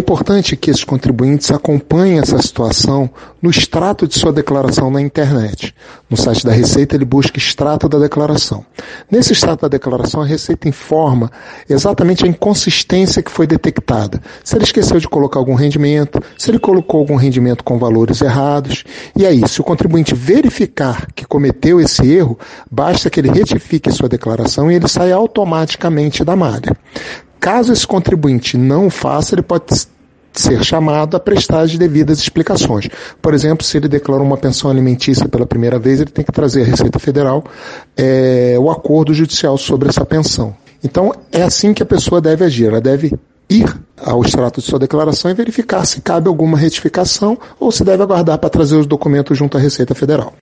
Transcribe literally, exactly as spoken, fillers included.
importante que esses contribuintes acompanhem essa situação no extrato de sua declaração na internet. No site da Receita ele busca extrato da declaração. Nesse extrato da declaração a Receita informa exatamente a inconsistência que foi detectada. Se ele esqueceu de colocar algum rendimento, se ele colocou algum rendimento com valores errados. E aí, se o contribuinte verificar que cometeu esse erro, basta que ele retifique sua declaração e ele sai automaticamente da malha. Caso esse contribuinte não o faça, ele pode ser chamado a prestar as devidas explicações. Por exemplo, se ele declarou uma pensão alimentícia pela primeira vez, ele tem que trazer à Receita Federal é, o acordo judicial sobre essa pensão. Então, é assim que a pessoa deve agir. Ela deve ir ao extrato de sua declaração e verificar se cabe alguma retificação ou se deve aguardar para trazer os documentos junto à Receita Federal.